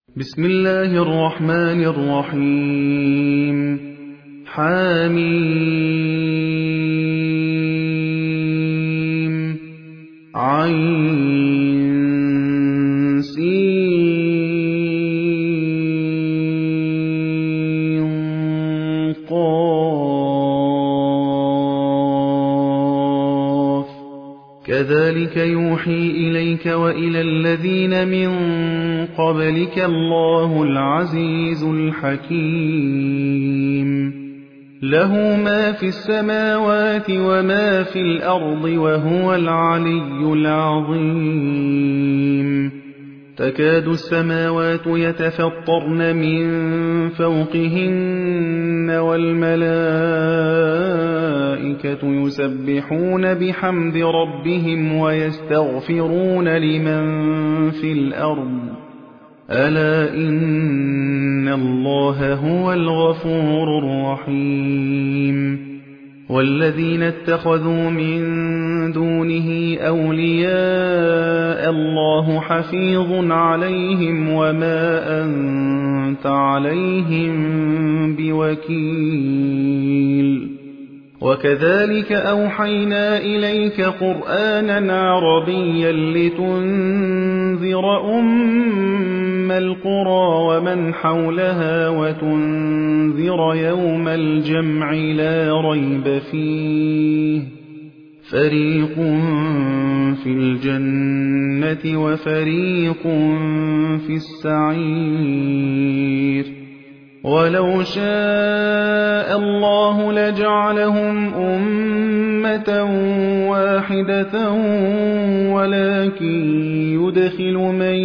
بسم الله الرحمن الرحيم حميم عين سين قاف كذلك يوحي إليك وإلى الذين من قبلك الله العزيز الحكيم له ما في السماوات وما في الأرض وهو العلي العظيم تكاد السماوات يتفطرن من فوقهن والملائكة يسبحون بحمد ربهم ويستغفرون لمن في الأرض ألا إن الله هو الغفور الرحيم والذين اتخذوا من دونه أولياء الله حفيظ عليهم وما أنت عليهم بوكيل وكذلك أوحينا إليك قرآنا عربيا لتنذر أم القرى ومن حولها وتنذر يوم الجمع لا ريب فيه فريق في الجنة وفريق في السعير ولو شاء الله لجعلهم أمة واحدة ولكن يدخل من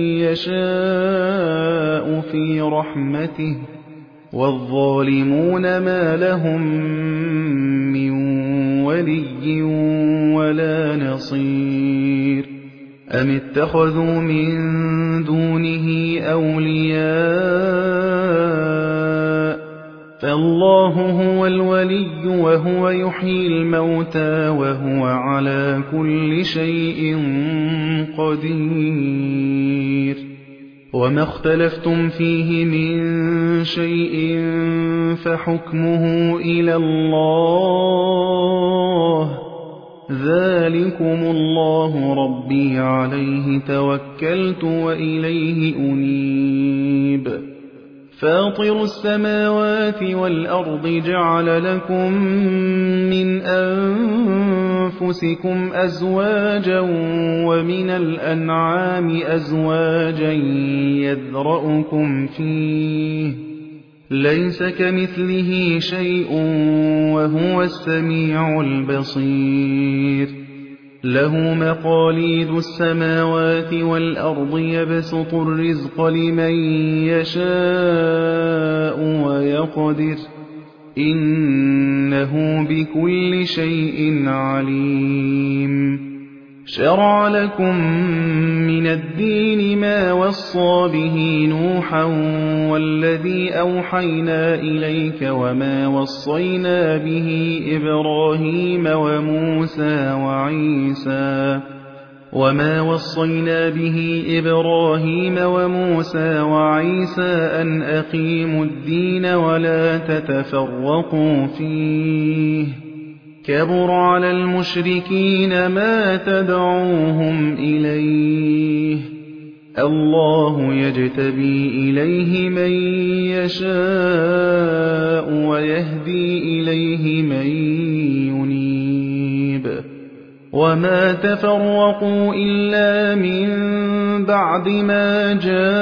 يشاء في رحمته والظالمون ما لهم من ولي ولا نصير أم اتخذوا من دونه أولياء فالله هو الولي وهو يحيي الموتى وهو على كل شيء قدير وما اختلفتم فيه من شيء فحكمه إلى الله ذلكم الله ربي عليه توكلت وإليه أنيب فاطر السماوات والأرض جعل لكم من أنفسكم أزواجا ومن الأنعام أزواجا يذرأكم فيه ليس كمثله شيء وهو السميع البصير له مقاليد السماوات والأرض يبسط الرزق لمن يشاء ويقدر إنه بكل شيء عليم شرع لكم من الدين ما وصى به نوحا والذي أوحينا إليك وما وصينا به إبراهيم وموسى وعيسى أن أقيموا الدين ولا تتفرقوا فيه كبر على المشركين ما تدعوهم إليه الله يجتبي إليه من يشاء ويهدي إليه من ينيب وما تفرقوا إلا من بعد ما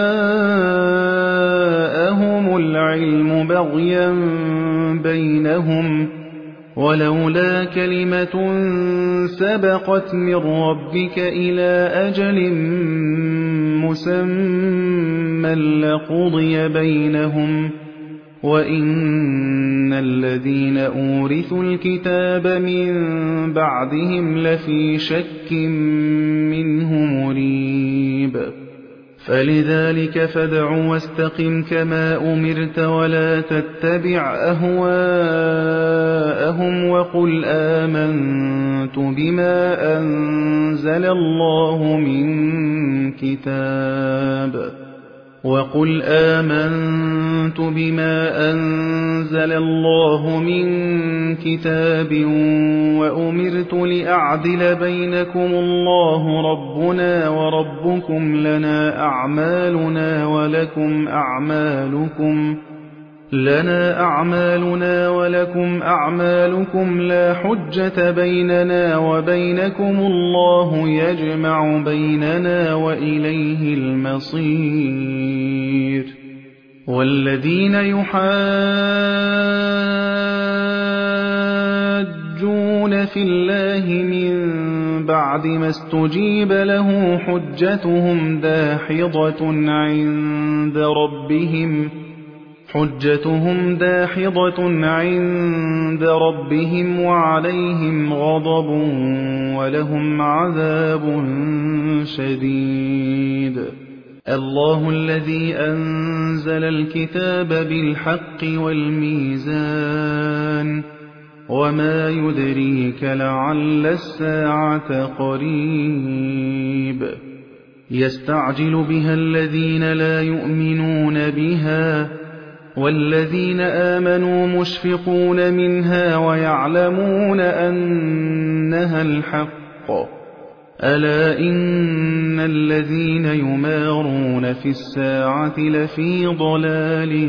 جاءهم العلم بغيا بينهم ولولا كلمة سبقت من ربك إلى أجل مسمى لقضي بينهم وإن الذين أورثوا الكتاب من بعدهم لفي شك منه مريب فلذلك فادع واستقم كما أمرت ولا تتبع أهواءهم وقل آمنت بما أنزل الله من كتاب وقل آمنت بما أنزل الله من كتاب وأمرت لأعدل بينكم الله ربنا وربكم لنا أعمالنا ولكم أعمالكم لا حجة بيننا وبينكم الله يجمع بيننا وإليه المصير والذين يحاجون في الله من بعد ما استجيب له حجتهم داحضة عند ربهم وعليهم غضب ولهم عذاب شديد الله الذي أنزل الكتاب بالحق والميزان وما يدريك لعل الساعة قريب يستعجل بها الذين لا يؤمنون بها والذين آمنوا مشفقون منها ويعلمون أنها الحق ألا إن الذين يمارون في الساعة لفي ضلال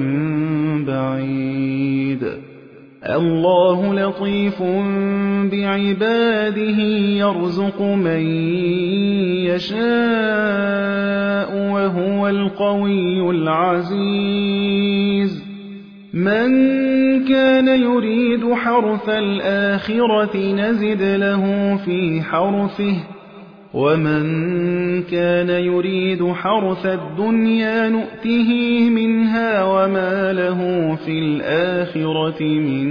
بعيد الله لطيف بعباده يرزق من يشاء وهو القوي العزيز من كان يريد حرث الآخرة نزد له في حرثه ومن كان يريد حرث الدنيا نؤته منها وما له في الآخرة من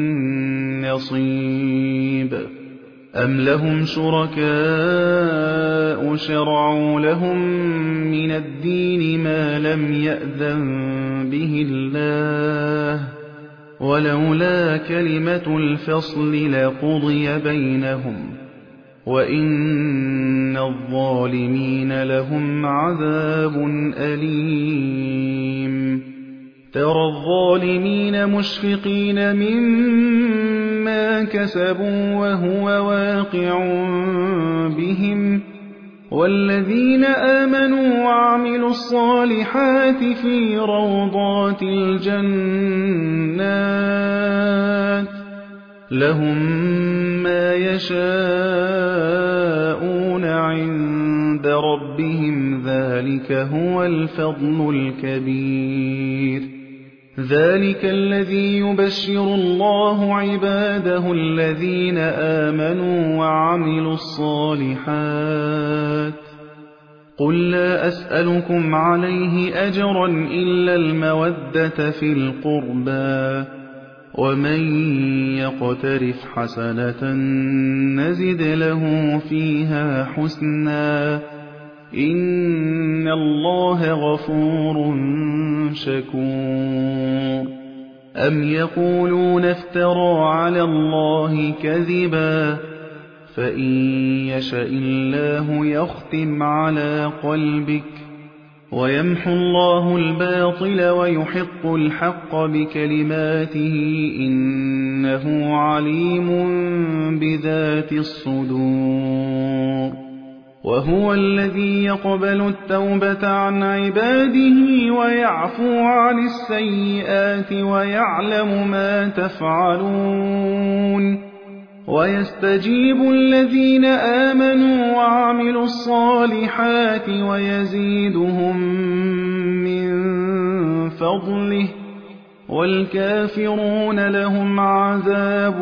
نصيب أم لهم شركاء شرعوا لهم من الدين ما لم يأذن به الله ولولا كلمة الفصل لقضي بينهم وإن الظالمين لهم عذاب أليم ترى الظالمين مشفقين مما كسبوا وهو واقع بهم والذين آمنوا وعملوا الصالحات في روضات الجنات لهم ما يشاءون عند ربهم ذلك هو الفضل الكبير ذلك الذي يبشر الله عباده الذين آمنوا وعملوا الصالحات قل لا أسألكم عليه أجرا إلا المودة في القربى ومن يقترف حسنة نزد له فيها حسنا إن الله غفور شكور أم يقولون افترى على الله كذبا فإن يشأ الله يختم على قلبك ويمحو الله الباطل ويحق الحق بكلماته إنه عليم بذات الصدور وهو الذي يقبل التوبة عن عباده ويعفو عن السيئات ويعلم ما تفعلون ويستجيب الذين آمنوا وعملوا الصالحات ويزيدهم من فضله والكافرون لهم عذاب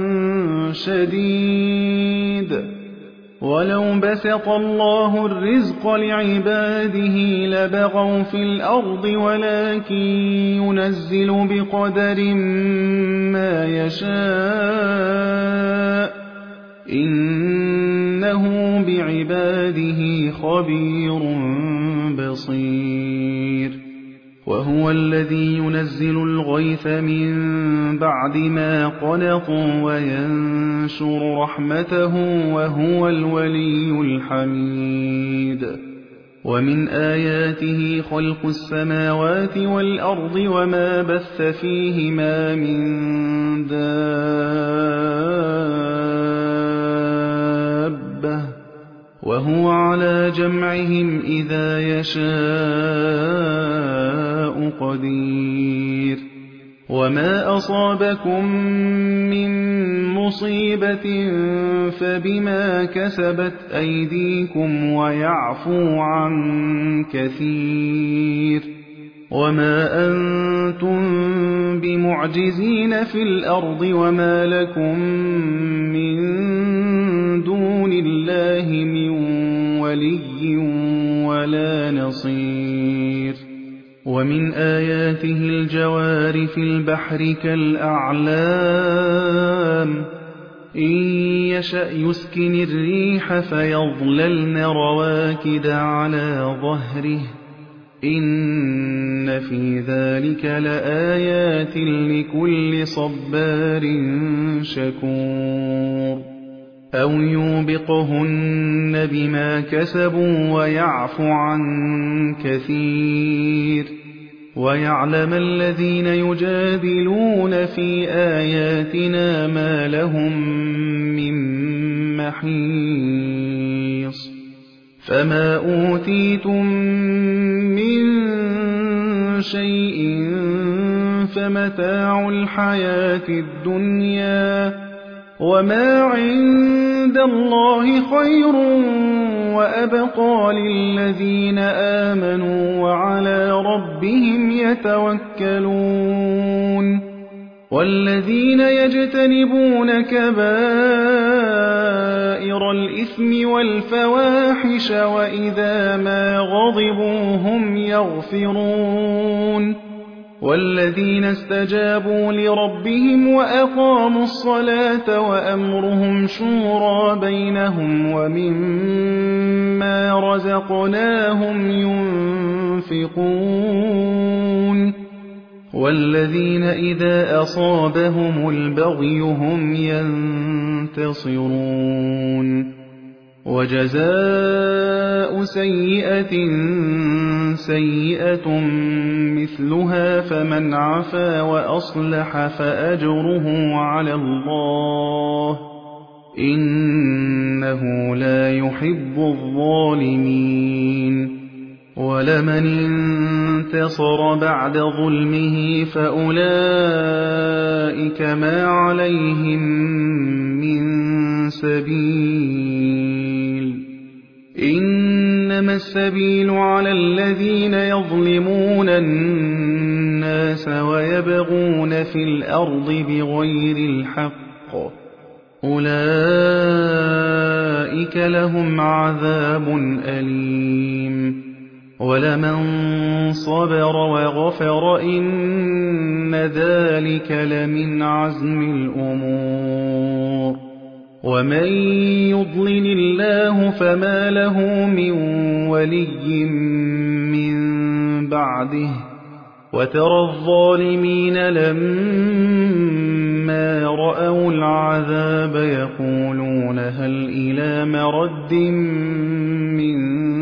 شديد ولو بسط الله الرزق لعباده لبغوا في الأرض ولكن ينزل بقدر ما يشاء إنه بعباده خبير بصير وهو الذي ينزل الغيث من بعد ما قنطوا وينشر رحمته وهو الولي الحميد ومن آياته خلق السماوات والأرض وما بث فيهما من دابة وهو على جمعهم إذا يشاء قدير وما أصابكم من مصيبة فبما كسبت أيديكم ويعفو عن كثير وما أنتم بمعجزين في الأرض وما لكم من دون الله من ولي ولا نصير ومن آياته الجوار في البحر كالأعلام إن يشأ يسكن الريح فيظللن رواكد على ظهره إن في ذلك لآيات لكل صبار شكور أو يوبقهن بما كسبوا ويعفو عن كثير ويعلم الذين يجادلون في آياتنا ما لهم من محيص فما أوتيتم من شيء فمتاع الحياة الدنيا وما عند الله خير وأبقى للذين آمنوا وعلى ربهم يتوكلون والذين يجتنبون كبائر الإثم والفواحش وإذا ما غضبوا هم يغفرون والذين استجابوا لربهم وأقاموا الصلاة وأمرهم شورى بينهم ومما رزقناهم ينفقون والذين إذا أصابهم البغي هم ينتصرون وجزاء سيئة سيئة مثلها فمن عفا وأصلح فأجره على الله إنه لا يحب الظالمين ولمن انتصر بعد ظلمه فأولئك ما عليهم من سبيل إنما السبيل على الذين يظلمون الناس ويبغون في الأرض بغير الحق أولئك لهم عذاب أليم ولمن صبر وغفر إن ذلك لمن عزم الأمور ومن يضلل الله فما له من ولي من بعده وترى الظالمين لما رأوا العذاب يقولون هل إلى مرد من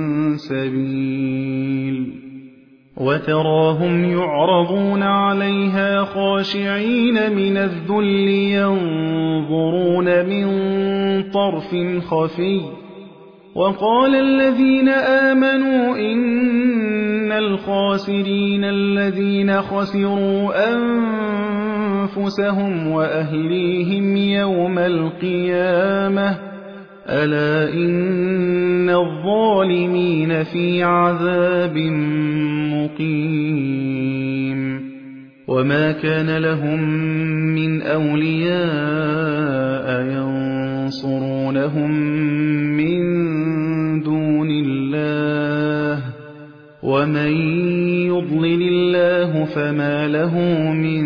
سبيل وتراهم يعرضون عليها خاشعين من الذل ينظرون من طرف خفي وقال الذين آمنوا إن الخاسرين الذين خسروا أنفسهم وأهليهم يوم القيامة ألا إن الظالمين في عذاب مقيم وما كان لهم من أولياء ينصرونهم من دون الله ومن يضلل الله فما له من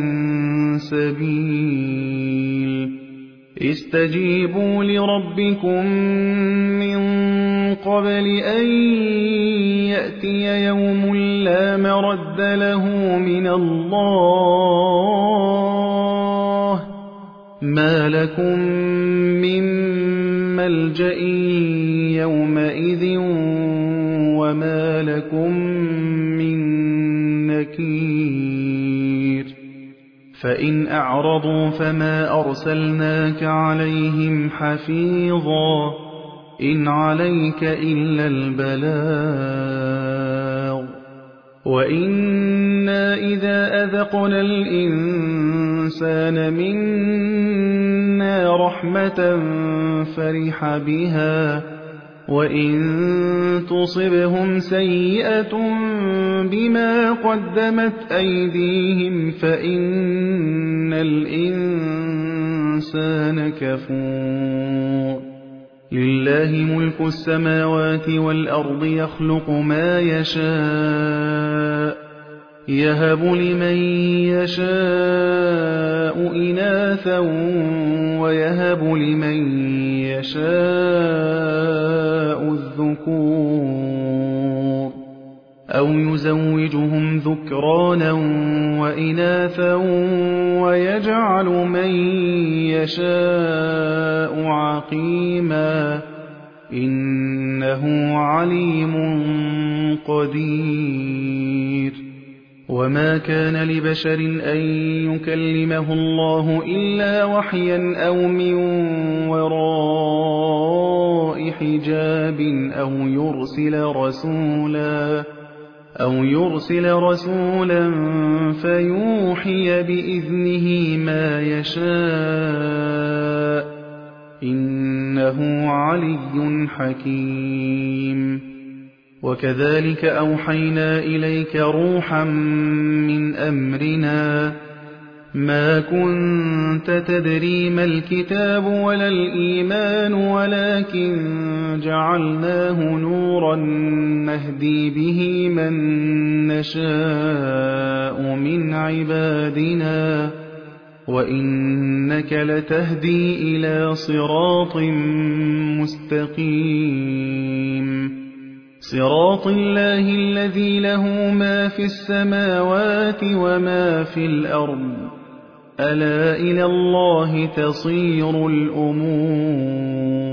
سبيل استجيبوا لربكم من قبل أن يأتي يوم لا مرد له من الله ما لكم من ملجأ يومئذ وما لكم من نكير فإن أعرضوا فما أرسلناك عليهم حفيظا إن عليك إلا البلاغ وإنا إذا أذقنا الإنسان منا رحمة فرح بها وإن تصبهم سيئة بما قدمت أيديهم فإن الإنسان كفور لله ملك السماوات والأرض يخلق ما يشاء يهب لمن يشاء إناثا ويهب لمن يشاء الذكور أو يزوجهم ذكرانا وإناثا ويجعل من يشاء عقيما إنه عليم قدير وما كان لبشر أن يكلمه الله إلا وحيا أو من وراء حجاب أو يرسل رسولا فيوحي بإذنه ما يشاء إنه علي حكيم وكذلك أوحينا إليك روحا من أمرنا ما كنت تدري ما الكتاب ولا الإيمان ولكن جعلناه نورا نهدي به من نشاء من عبادنا وإنك لتهدي إلى صراط مستقيم صراط الله الذي له ما في السماوات وما في الأرض ألا إلى الله تصير الأمور